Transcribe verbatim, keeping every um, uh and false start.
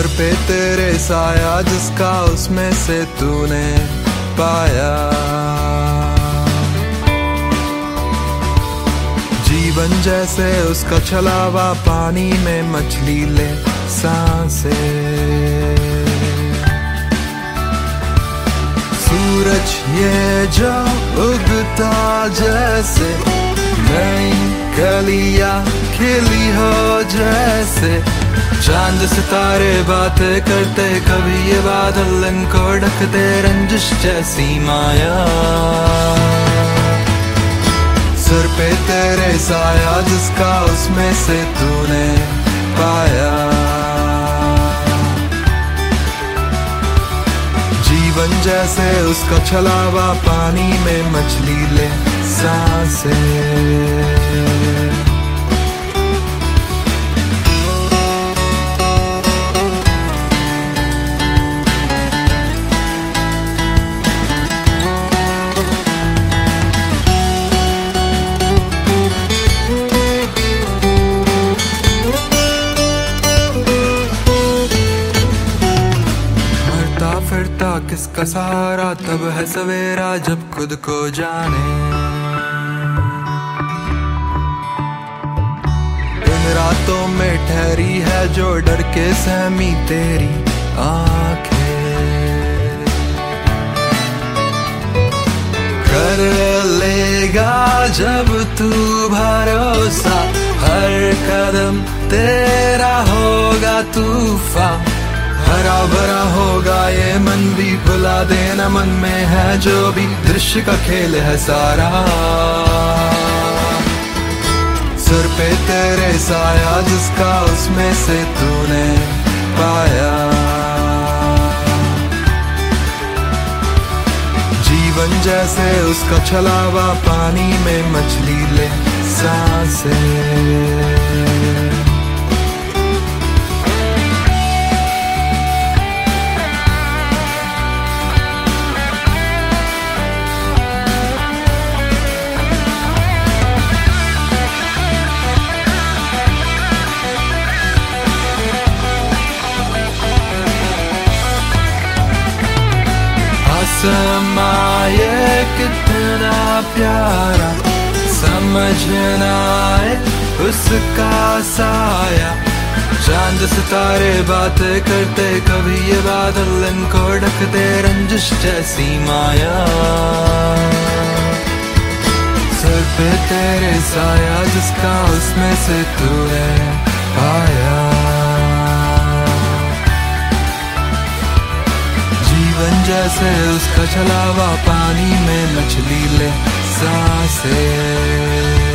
Sir पे तेरे साया जिसका उसमें से तूने पाया। जीवन जैसे उसका छलावा पानी में मछली ले सांसे। सूरज ये जो उगता जैसे नई कलियां खिली हो जैसे। चांद सितारे बातें करते कभी ये बादल इनको ढकते रंजिश जैसी माया। सर पे तेरे साया जिसका उसमें से तूने पाया। जीवन जैसे उसका छलावा पानी में मछली ले सांसें। फिरता किसका सहारा तब है सवेरा जब खुद को जाने। इन रातों में ठहरी है जो डर के सहमी तेरी आंखें। कर लेगा जब तू भरोसा हर कदम तेरा होगा तूफान। हरा भरा होगा ये मन भी भुला देना मन में है जो भी दृश्य का खेल है सारा। सर पे तेरे साया जिसका उसमें से तूने पाया। जीवन जैसे उसका छलावा पानी में मछली ले सांसें। आसमां ये कितना प्यारा समझना है उसका साया। चांद सितारे बातें करते कभी ये बादल इनको ढकते रंजिश जैसी माया। सर पे तेरे साया जिसका उसमें से तूने पाया। जीवन जैसे उसका छलावा पानी में मछली ले सांसें।